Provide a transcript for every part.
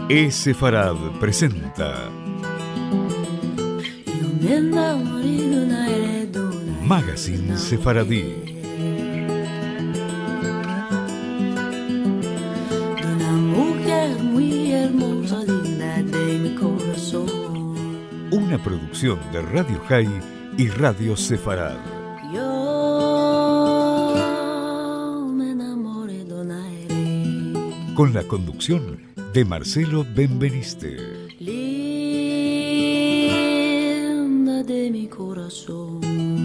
Sefarad presenta Magazine Sefaradí. Una producción de Radio High y Radio Sefarad. Con la conducción de Marcelo Benveniste. Linda de mi corazón.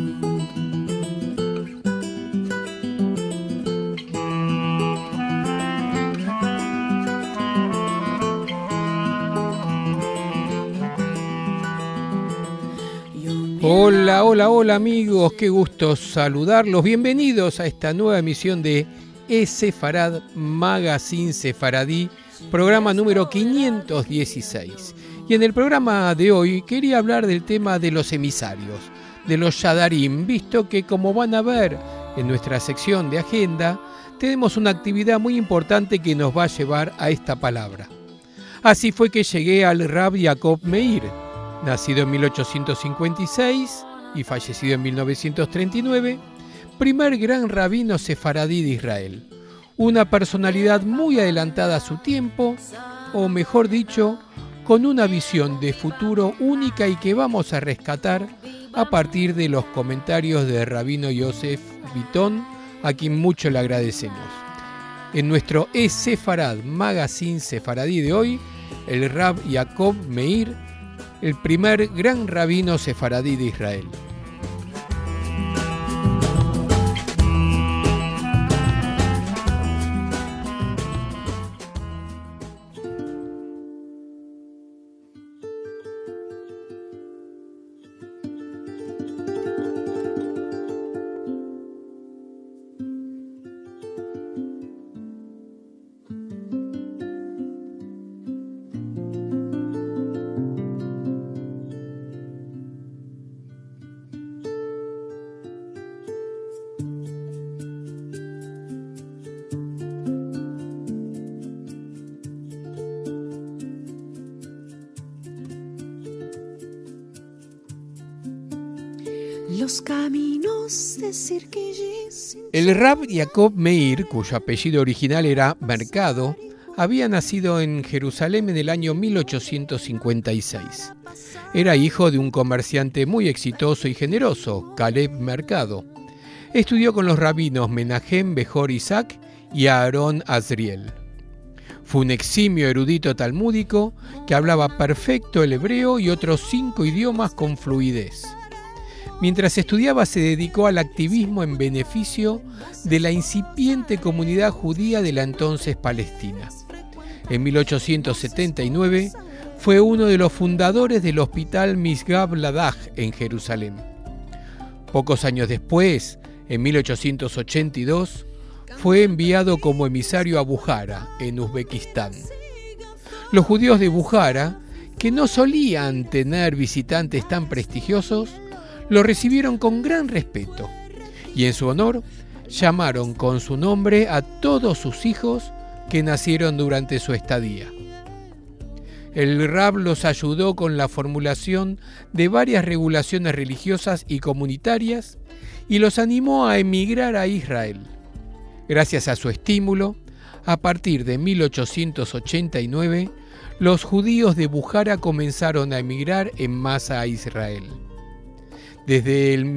Hola amigos, qué gusto saludarlos. Bienvenidos a esta nueva emisión de Sefarad Magazine Sefaradí, programa número 516. Y en el programa de hoy quería hablar del tema de los emisarios, de los Shadarim, visto que, como van a ver en nuestra sección de agenda, tenemos una actividad muy importante que nos va a llevar a esta palabra. Así fue que llegué al Rab Yaakov Meir, nacido en 1856 y fallecido en 1939, primer gran rabino sefaradí de Israel. Una personalidad muy adelantada a su tiempo, o mejor dicho, con una visión de futuro única y que vamos a rescatar a partir de los comentarios de Rabino Yosef Bitton, a quien mucho le agradecemos. En nuestro Sefarad Magazine Sefaradí de hoy, el Rab Yaakov Meir, el primer gran rabino sefaradí de Israel. Los caminos de Sirkiyis. El Rab Yaakov Meir, cuyo apellido original era Mercado, había nacido en Jerusalén en el año 1856. Era hijo de un comerciante muy exitoso y generoso, Caleb Mercado. Estudió con los rabinos Menahem Bejor Isaac y Aarón Azriel. Fue un eximio erudito talmúdico que hablaba perfecto el hebreo y otros 5 idiomas con fluidez. Mientras estudiaba se dedicó al activismo en beneficio de la incipiente comunidad judía de la entonces Palestina. En 1879 fue uno de los fundadores del Hospital Misgab Ladach en Jerusalén. Pocos años después, en 1882, fue enviado como emisario a Bujara, en Uzbekistán. Los judíos de Bujara, que no solían tener visitantes tan prestigiosos, lo recibieron con gran respeto y en su honor llamaron con su nombre a todos sus hijos que nacieron durante su estadía. El Rab los ayudó con la formulación de varias regulaciones religiosas y comunitarias y los animó a emigrar a Israel. Gracias a su estímulo, a partir de 1889, los judíos de Bujara comenzaron a emigrar en masa a Israel. Desde el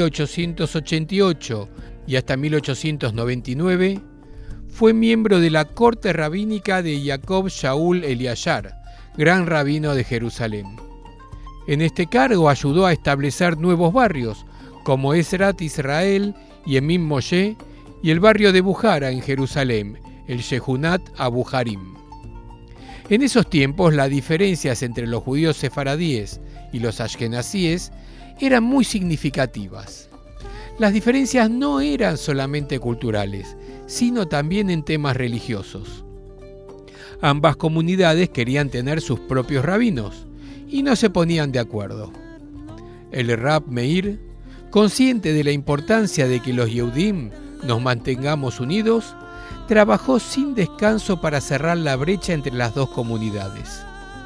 1888 y hasta 1899 fue miembro de la corte rabínica de Jacob Shaul Eliashar, gran rabino de Jerusalén. En este cargo ayudó a establecer nuevos barrios como Ezrat Israel y Emim Moshe y el barrio de Bujara en Jerusalén, el Shehunat Abu Harim. En esos tiempos las diferencias entre los judíos sefaradíes y los ashkenazíes eran muy significativas. Las diferencias no eran solamente culturales, sino también en temas religiosos. Ambas comunidades querían tener sus propios rabinos y no se ponían de acuerdo. El Rab Meir, consciente de la importancia de que los Yehudim nos mantengamos unidos, trabajó sin descanso para cerrar la brecha entre las dos comunidades.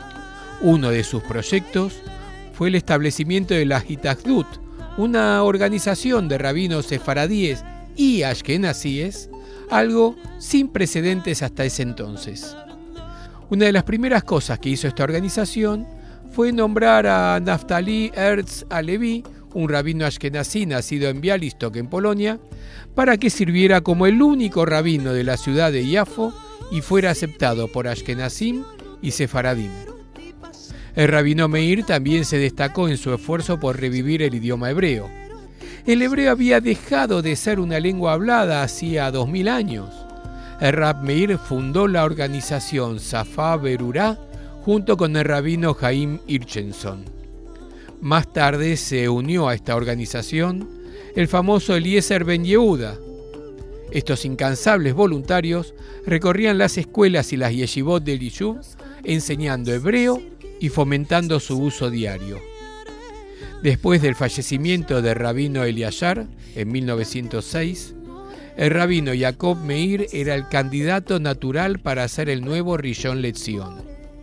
Uno de sus proyectos fue el establecimiento de la Hitakdut, una organización de rabinos sefaradíes y ashkenazíes, algo sin precedentes hasta ese entonces. Una de las primeras cosas que hizo esta organización fue nombrar a Naftali Herz Alevi, un rabino ashkenazí nacido en Białystok, en Polonia, para que sirviera como el único rabino de la ciudad de Yafo y fuera aceptado por ashkenazim y sefaradim. El rabino Meir también se destacó en su esfuerzo por revivir el idioma hebreo. El hebreo había dejado de ser una lengua hablada hacía 2000 años. El Rab Meir fundó la organización Safá Berurá junto con el rabino Haim Hirchenson. Más tarde se unió a esta organización el famoso Eliezer Ben Yehuda. Estos incansables voluntarios recorrían las escuelas y las yeshivot del Yishuv enseñando hebreo y fomentando su uso diario. Después del fallecimiento del rabino Eliashar en 1906, el rabino Jacob Meir era el candidato natural para ser el nuevo Rishon LeZion.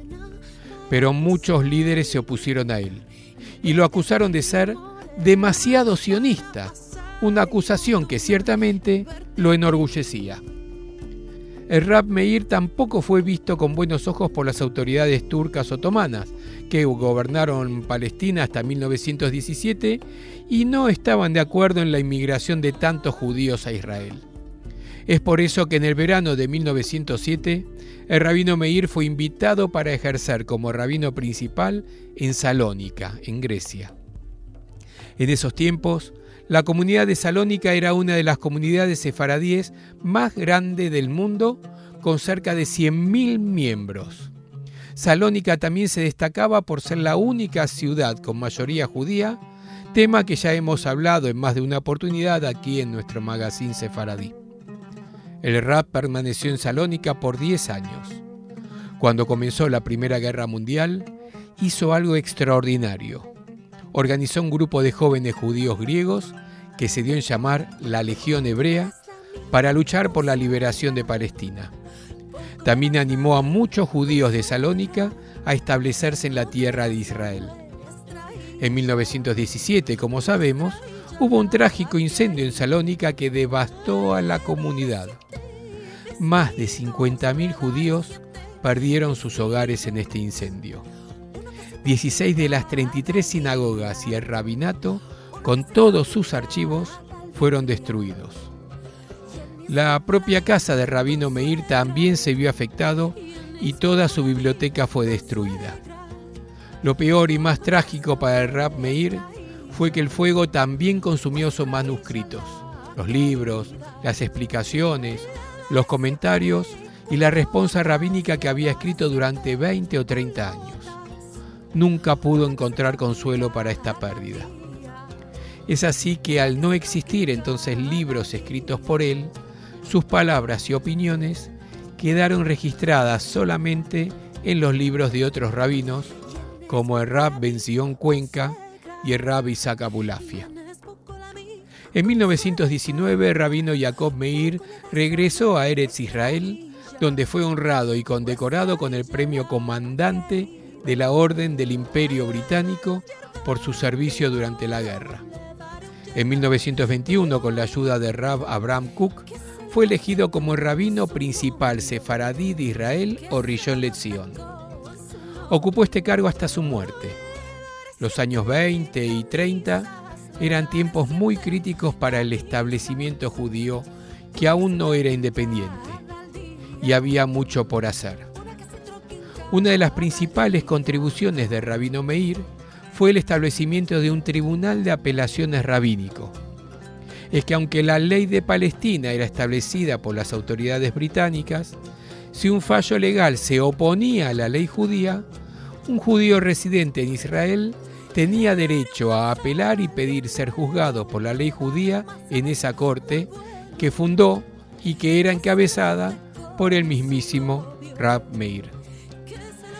Pero muchos líderes se opusieron a él y lo acusaron de ser demasiado sionista, una acusación que ciertamente lo enorgullecía. El Rab Meir tampoco fue visto con buenos ojos por las autoridades turcas otomanas, que gobernaron Palestina hasta 1917 y no estaban de acuerdo en la inmigración de tantos judíos a Israel. Es por eso que en el verano de 1907, el rabino Meir fue invitado para ejercer como rabino principal en Salónica, en Grecia. En esos tiempos, la comunidad de Salónica era una de las comunidades sefaradíes más grandes del mundo, con cerca de 100.000 miembros. Salónica también se destacaba por ser la única ciudad con mayoría judía, tema que ya hemos hablado en más de una oportunidad aquí en nuestro magazine sefaradí. El Rab permaneció en Salónica por 10 años. Cuando comenzó la Primera Guerra Mundial, hizo algo extraordinario. Organizó un grupo de jóvenes judíos griegos que se dio en llamar la Legión Hebrea para luchar por la liberación de Palestina. También animó a muchos judíos de Salónica a establecerse en la tierra de Israel. En 1917, como sabemos, hubo un trágico incendio en Salónica que devastó a la comunidad. Más de 50.000 judíos perdieron sus hogares en este incendio. 16 de las 33 sinagogas y el rabinato, con todos sus archivos, fueron destruidos. La propia casa del rabino Meir también se vio afectado y toda su biblioteca fue destruida. Lo peor y más trágico para el Rab Meir fue que el fuego también consumió sus manuscritos, los libros, las explicaciones, los comentarios y la responsa rabínica que había escrito durante 20 o 30 años. Nunca pudo encontrar consuelo para esta pérdida. Es así que al no existir entonces libros escritos por él, sus palabras y opiniones quedaron registradas solamente en los libros de otros rabinos, como el Rab Ben Zion Cuenca y el Rab Isaac Abulafia. En 1919, el rabino Jacob Meir regresó a Eretz Israel, donde fue honrado y condecorado con el premio Comandante de la Orden del Imperio Británico por su servicio durante la guerra. En 1921, con la ayuda de Rab Abraham Kook, fue elegido como el rabino principal sefaradí de Israel o Rishon LeZion. Ocupó este cargo hasta su muerte. Los años 20 y 30 eran tiempos muy críticos para el establecimiento judío, que aún no era independiente, y había mucho por hacer. Una de las principales contribuciones del rabino Meir fue el establecimiento de un tribunal de apelaciones rabínico. Es que aunque la ley de Palestina era establecida por las autoridades británicas, si un fallo legal se oponía a la ley judía, un judío residente en Israel tenía derecho a apelar y pedir ser juzgado por la ley judía en esa corte que fundó y que era encabezada por el mismísimo Rab Meir.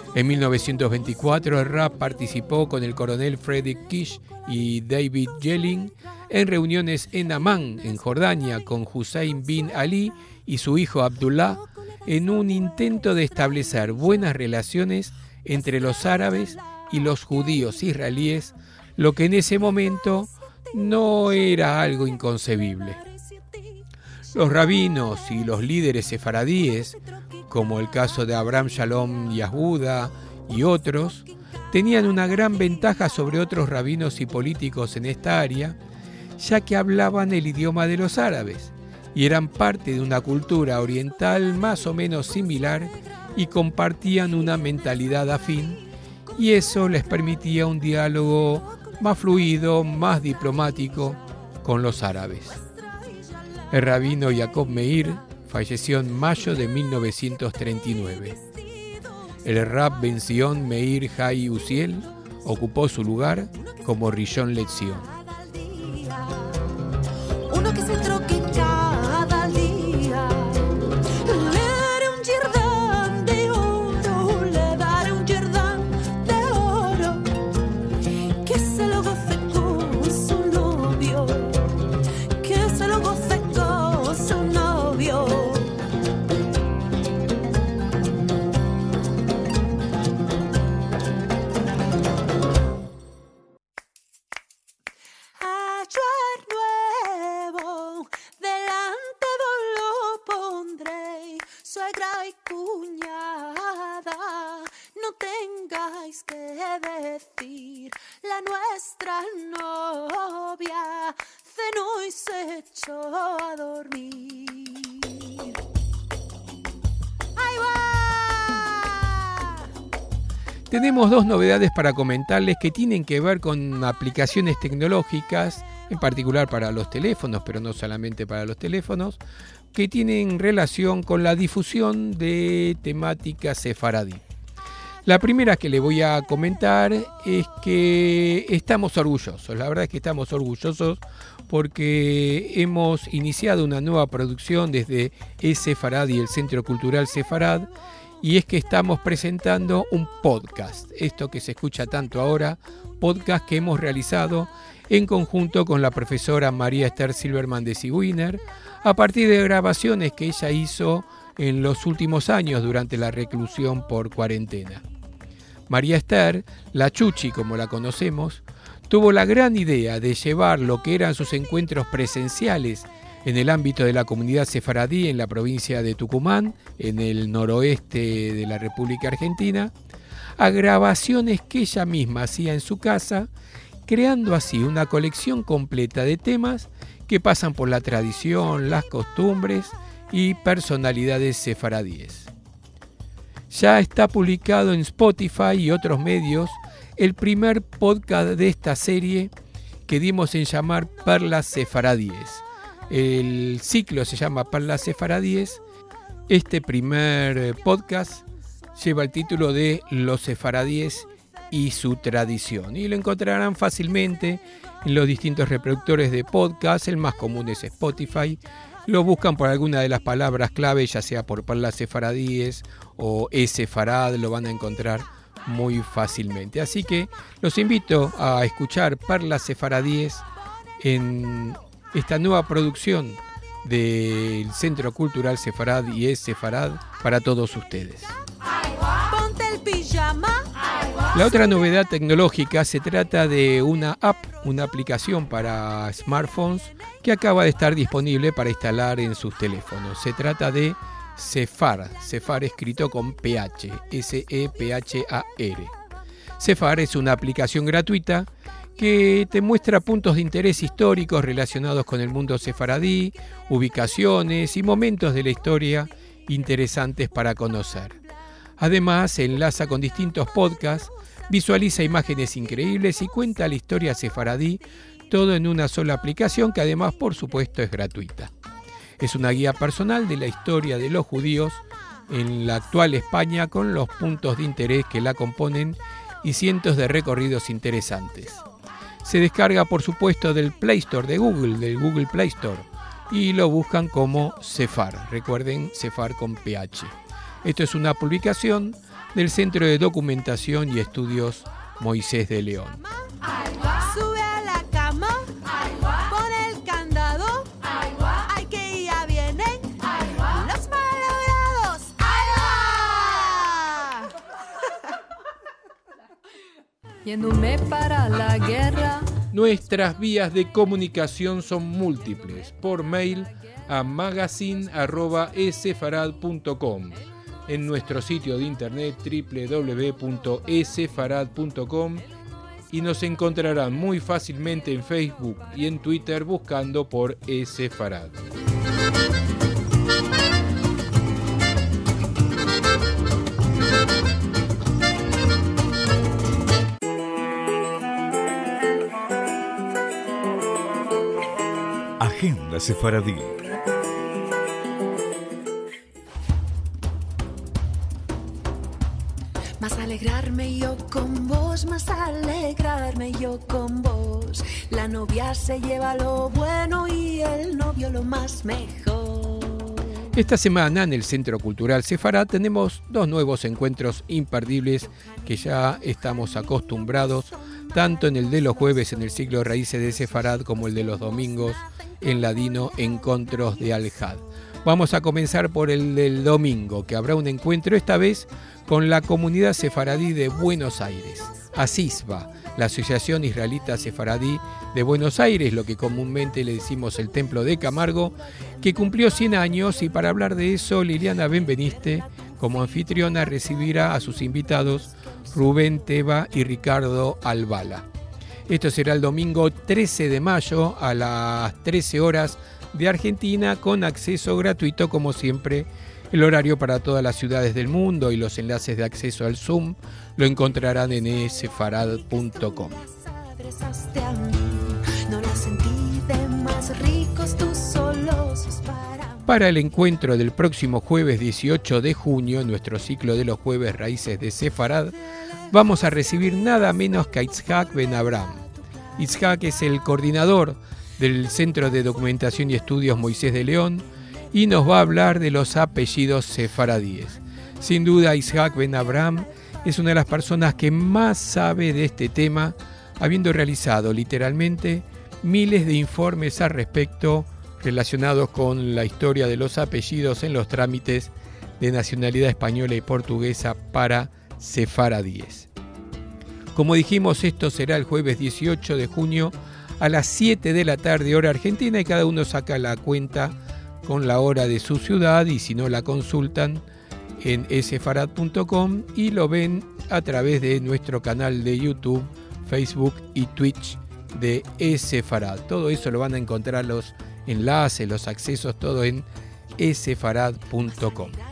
En 1924 el Rab participó con el coronel Friedrich Kish y David Yelling en reuniones en Amán, en Jordania, con Hussein bin Ali y su hijo Abdullah, en un intento de establecer buenas relaciones entre los árabes y los judíos israelíes, lo que en ese momento no era algo inconcebible. Los rabinos y los líderes sefaradíes, como el caso de Abraham Shalom Yahuda y otros, tenían una gran ventaja sobre otros rabinos y políticos en esta área, ya que hablaban el idioma de los árabes y eran parte de una cultura oriental más o menos similar y compartían una mentalidad afín, y eso les permitía un diálogo más fluido, más diplomático con los árabes. El rabino Jacob Meir falleció en mayo de 1939. El Rab Ben Zion Meir Hai Uziel ocupó su lugar como Rishon LeZion. Uno que se troque cada día, le daré un yerdán de oro, le daré un yerdán de oro, que se lo goce con su novio, que se lo goce con su novio. Ayer nuevo, delante vos lo pondré, suegra y cuñada, no tengáis que decir, la nuestra novia cenó y se echó a dormir. ¡Ahí va! Tenemos dos novedades para comentarles que tienen que ver con aplicaciones tecnológicas, en particular para los teléfonos, pero no solamente para los teléfonos, que tienen relación con la difusión de temática sefaradí. La primera que le voy a comentar es que estamos orgullosos, la verdad es que estamos orgullosos porque hemos iniciado una nueva producción desde Sefarad y el Centro Cultural Sefarad, y es que estamos presentando un podcast, esto que se escucha tanto ahora, podcast que hemos realizado en conjunto con la profesora María Esther Silverman de Sigüiner, a partir de grabaciones que ella hizo en los últimos años durante la reclusión por cuarentena. María Esther, la Chuchi como la conocemos, tuvo la gran idea de llevar lo que eran sus encuentros presenciales en el ámbito de la comunidad sefaradí en la provincia de Tucumán, en el noroeste de la República Argentina, a grabaciones que ella misma hacía en su casa, creando así una colección completa de temas que pasan por la tradición, las costumbres y personalidades sefaradíes. Ya está publicado en Spotify y otros medios el primer podcast de esta serie que dimos en llamar Perlas Sefaradíes. El ciclo se llama Perlas Sefaradíes. Este primer podcast lleva el título de Los sefaradíes y su tradición, y lo encontrarán fácilmente en los distintos reproductores de podcast. El más común es Spotify. Lo buscan por alguna de las palabras clave, ya sea por Perlas Sefaradíes o Sefarad, lo van a encontrar muy fácilmente. Así que los invito a escuchar Perlas Sefaradíes en esta nueva producción del Centro Cultural Sefarad y Sefarad para todos ustedes. Ponte el pijama. La otra novedad tecnológica se trata de una app, una aplicación para smartphones que acaba de estar disponible para instalar en sus teléfonos. Se trata de Sefar, Sefar escrito con PH, S-E-P-H-A-R. Sefar es una aplicación gratuita que te muestra puntos de interés históricos relacionados con el mundo sefaradí, ubicaciones y momentos de la historia interesantes para conocer. Además, se enlaza con distintos podcasts, visualiza imágenes increíbles y cuenta la historia sefaradí, todo en una sola aplicación que además, por supuesto, es gratuita. Es una guía personal de la historia de los judíos en la actual España, con los puntos de interés que la componen y cientos de recorridos interesantes. Se descarga, por supuesto, del Play Store de Google, del Google Play Store, y lo buscan como Sefar. Recuerden, Sefar con PH. Esto es una publicación del Centro de Documentación y Estudios Moisés de León. Sube a la cama, pon el candado, ay que ya vienen los malogrados. ¡Ahí va! Yéndome para la guerra. Nuestras vías de comunicación son múltiples. Por mail a magazine@esefarad.com, en nuestro sitio de internet www.esefarad.com, y nos encontrarán muy fácilmente en Facebook y en Twitter buscando por Esefarad. Agenda Sefaradí. Más alegrarme yo con vos, más alegrarme yo con vos. La novia se lleva lo bueno y el novio lo más mejor. Esta semana en el Centro Cultural Sefarad tenemos 2 nuevos encuentros imperdibles que ya estamos acostumbrados, tanto en el de los jueves en el ciclo Raíces de Sefarad como el de los domingos en Ladino, Encontros de Al-Had. Vamos a comenzar por el del domingo, que habrá un encuentro esta vez con la comunidad sefaradí de Buenos Aires, ASISBA, la Asociación Israelita Sefaradí de Buenos Aires, lo que comúnmente le decimos el Templo de Camargo, que cumplió 100 años, y para hablar de eso, Liliana Benveniste, como anfitriona, recibirá a sus invitados Rubén Teba y Ricardo Albala. Esto será el domingo 13 de mayo a las 13 horas de Argentina, con acceso gratuito como siempre. El horario para todas las ciudades del mundo y los enlaces de acceso al Zoom lo encontrarán en esefarad.com. Para el encuentro del próximo jueves 18 de junio, en nuestro ciclo de los jueves Raíces de Sefarad, vamos a recibir nada menos que a Itzhak Ben Abraham. Itzhak es el coordinador del Centro de Documentación y Estudios Moisés de León y nos va a hablar de los apellidos sefaradíes. Sin duda, Itzhak Ben Abraham es una de las personas que más sabe de este tema, habiendo realizado literalmente miles de informes al respecto relacionados con la historia de los apellidos en los trámites de nacionalidad española y portuguesa para sefaradíes. Como dijimos, esto será el jueves 18 de junio a las 7 de la tarde, hora argentina, y cada uno saca la cuenta con la hora de su ciudad, y si no, la consultan en esefarad.com y lo ven a través de nuestro canal de YouTube, Facebook y Twitch de Esefarad. Todo eso lo van a encontrar, los enlaces, los accesos, todo en esefarad.com.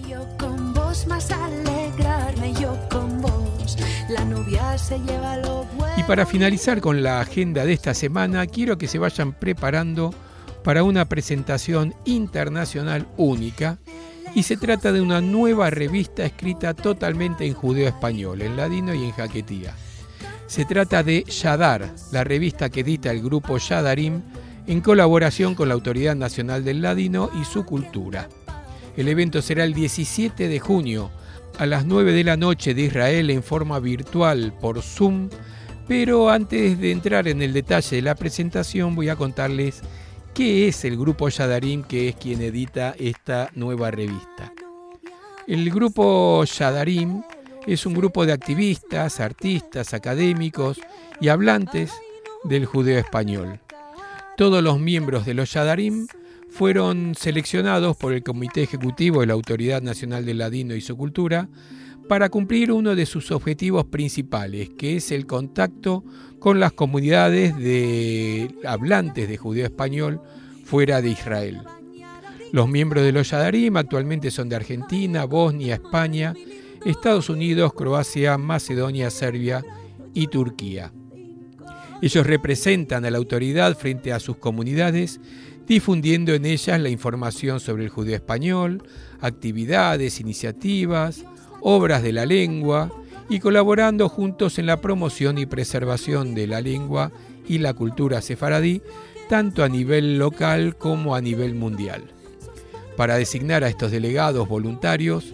Y para finalizar con la agenda de esta semana, quiero que se vayan preparando para una presentación internacional única, y se trata de una nueva revista escrita totalmente en judeo-español, en ladino y en jaquetía. Se trata de Yadar, la revista que edita el grupo Yadarim en colaboración con la Autoridad Nacional del Ladino y su Cultura. El evento será el 17 de junio a las 9 de la noche de Israel en forma virtual por Zoom, pero antes de entrar en el detalle de la presentación voy a contarles qué es el grupo Yadarim, que es quien edita esta nueva revista. El grupo Yadarim es un grupo de activistas, artistas, académicos y hablantes del judeo español. Todos los miembros de los Yadarim fueron seleccionados por el Comité Ejecutivo de la Autoridad Nacional del Ladino y su Cultura para cumplir uno de sus objetivos principales, que es el contacto con las comunidades de hablantes de judeo español fuera de Israel. Los miembros de los Yadarim actualmente son de Argentina, Bosnia, España, Estados Unidos, Croacia, Macedonia, Serbia y Turquía. Ellos representan a la autoridad frente a sus comunidades, difundiendo en ellas la información sobre el judeo español, actividades, iniciativas, obras de la lengua, y colaborando juntos en la promoción y preservación de la lengua y la cultura sefaradí, tanto a nivel local como a nivel mundial. Para designar a estos delegados voluntarios,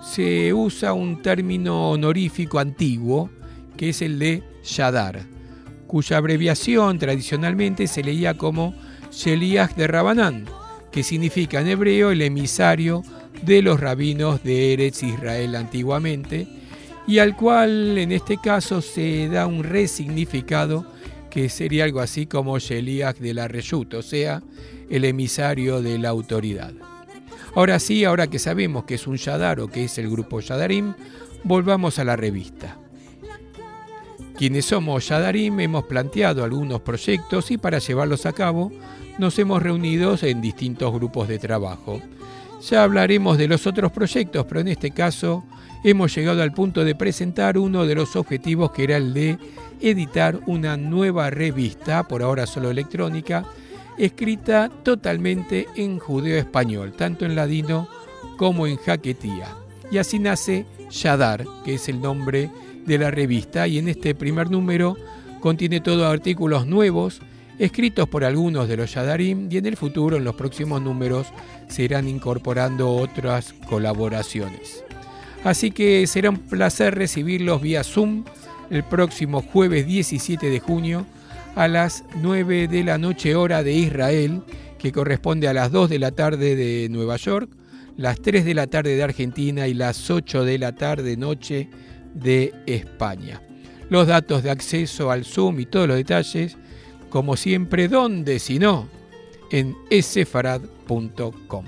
se usa un término honorífico antiguo, que es el de Shadar, cuya abreviación tradicionalmente se leía como Sheliach de Rabanán, que significa en hebreo el emisario de los rabinos de Eretz Israel antiguamente, y al cual en este caso se da un resignificado que sería algo así como Sheliach de la Reshut, o sea, el emisario de la autoridad. Ahora sí, ahora que sabemos que es un Shadar o que es el grupo Shadarim, volvamos a la revista. Quienes somos Shadarim hemos planteado algunos proyectos y para llevarlos a cabo nos hemos reunido en distintos grupos de trabajo. Ya hablaremos de los otros proyectos, pero en este caso hemos llegado al punto de presentar uno de los objetivos, que era el de editar una nueva revista, por ahora solo electrónica, escrita totalmente en judeo-español, tanto en ladino como en jaquetía. Y así nace Shadar, que es el nombre de la revista, y en este primer número contiene todos artículos nuevos, escritos por algunos de los Shadarim, y en el futuro, en los próximos números, se irán incorporando otras colaboraciones. Así que será un placer recibirlos vía Zoom el próximo jueves 17 de junio a las 9 de la noche hora de Israel, que corresponde a las 2 de la tarde de Nueva York, las 3 de la tarde de Argentina y las 8 de la tarde noche de España. Los datos de acceso al Zoom y todos los detalles, como siempre, ¿dónde si no? En essefarad.com.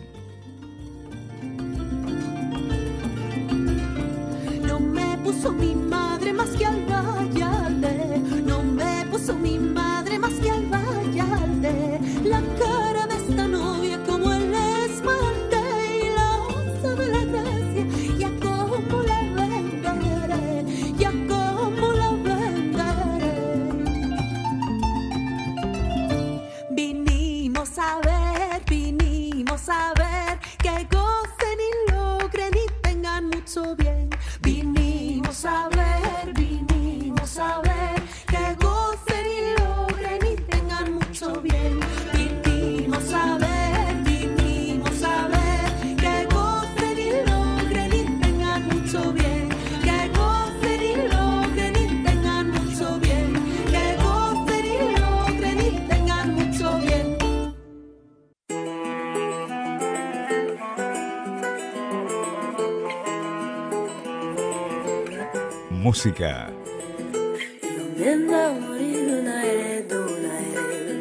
No me puso mi madre más que al Vallarde, no me puso mi madre más que al Vallarde, la cara de esta novia como el esmalte y la onza de la gracia, ya como la venderé, ya como la venderé. Vinimos a ver que gocen y logren y tengan mucho bien. Vinimos a ver que gocen y logren y tengan mucho bien. Vinimos a ver que gocen y logren y tengan mucho bien. Que gocen y logren y tengan mucho bien. Que gocen y logren y tengan mucho bien. Música. Nenda morir una mujer.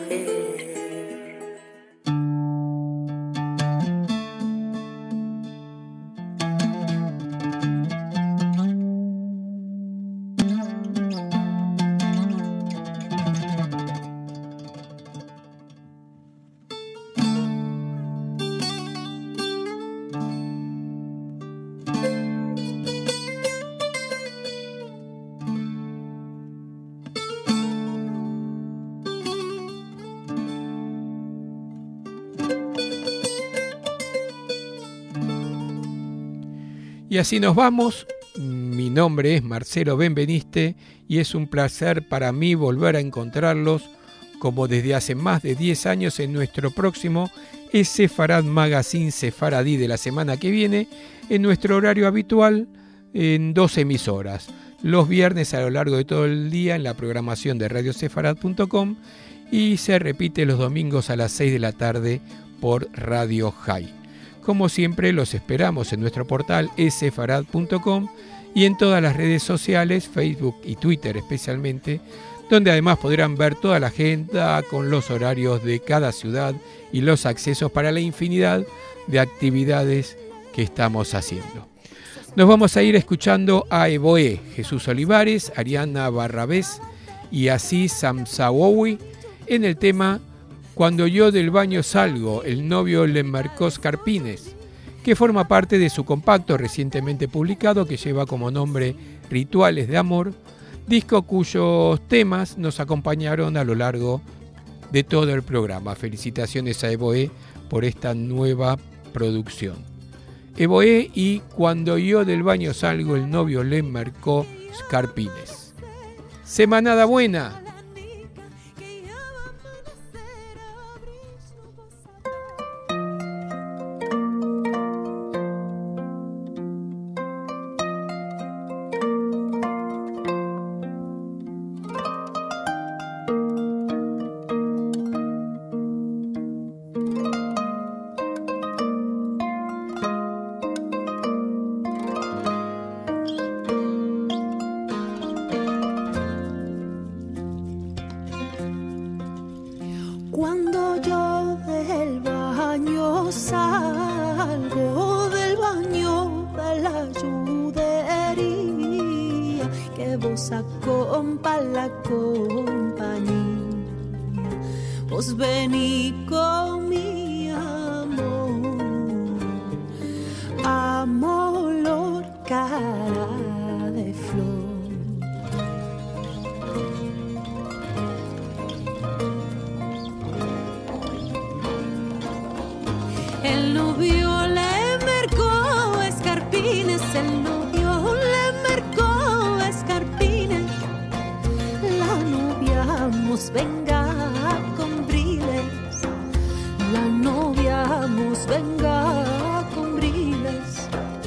Y así nos vamos. Mi nombre es Marcelo Benveniste y es un placer para mí volver a encontrarlos, como desde hace más de 10 años, en nuestro próximo Essefarad Magazine Sefaradí de la semana que viene, en nuestro horario habitual, en 2 emisoras. Los viernes a lo largo de todo el día en la programación de radiosefarad.com y se repite los domingos a las 6 de la tarde por Radio High. Como siempre, los esperamos en nuestro portal essefarad.com y en todas las redes sociales, Facebook y Twitter especialmente, donde además podrán ver toda la agenda con los horarios de cada ciudad y los accesos para la infinidad de actividades que estamos haciendo. Nos vamos a ir escuchando a Eboé, Jesús Olivares, Ariana Barrabés y Asís Samsaoui en el tema Cuando yo del baño salgo, el novio le marcó Carpines, que forma parte de su compacto recientemente publicado que lleva como nombre Rituales de Amor, disco cuyos temas nos acompañaron a lo largo de todo el programa. Felicitaciones a Eboé por esta nueva producción. Eboé y Cuando yo del baño salgo, el novio le marcó Carpines. Semanada buena. salgo del baño de la judería, que vos acompa la compañía. Vos vení con mi amor, amor, cara de flor. El novio le mercó escarpines, el novio le mercó escarpines. La novia mos venga con briles, la novia mos venga con briles.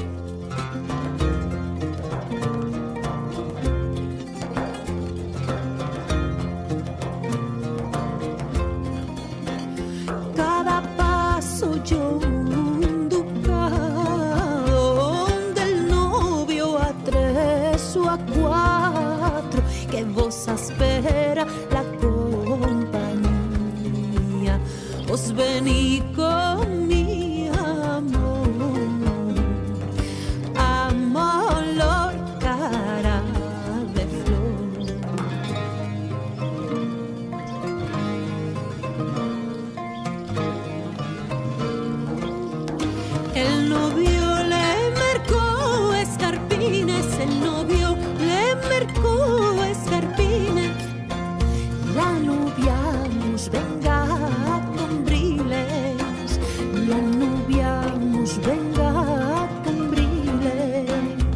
Cada paso yo un ducado, del novio a 3 o a 4, que vos espera la compañía. Vos vení con mi amor, amor, cara de flor. El novio le mercó escarpines, el novio le mercó escarpines. La novia nos venga con briles, la novia nos venga con briles.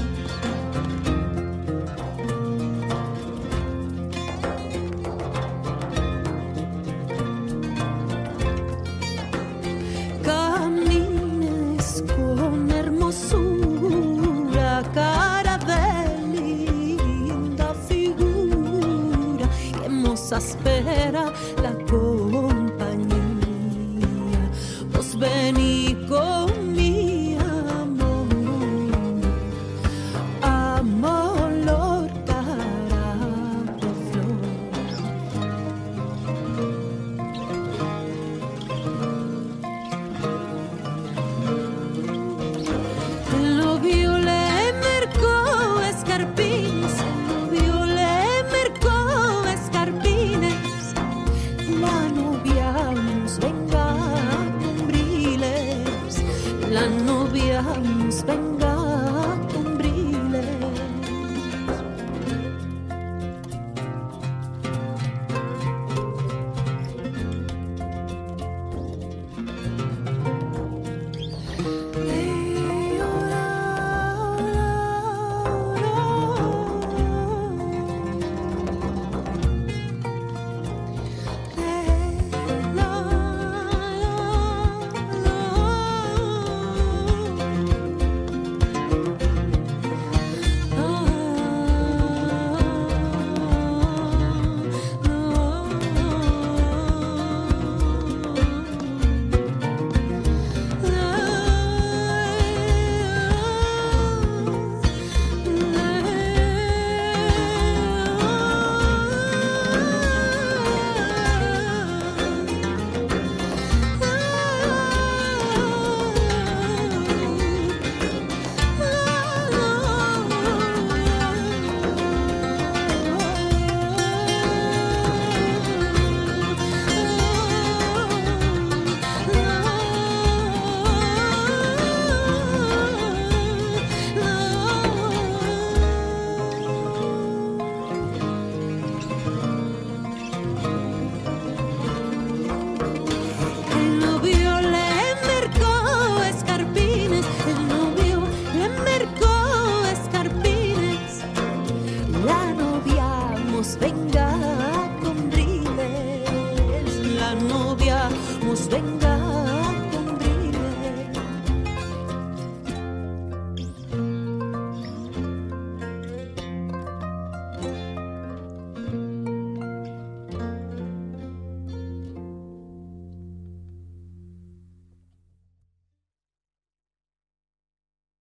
Camines con hermosura, cara de linda figura, que hermosa espera la compañía. Vos vení con mi amor, amor, cara de flor. El novio le mercó escarpines, el novio le mercó escarpines. La novia nos venga con briles, la novia nos venga